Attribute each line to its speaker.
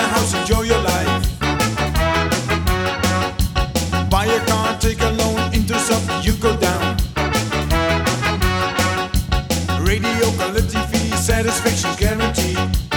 Speaker 1: a house, enjoy your life. Buy a car, take a loan, interest up, you go down. Radio, quality fee, satisfaction guaranteed.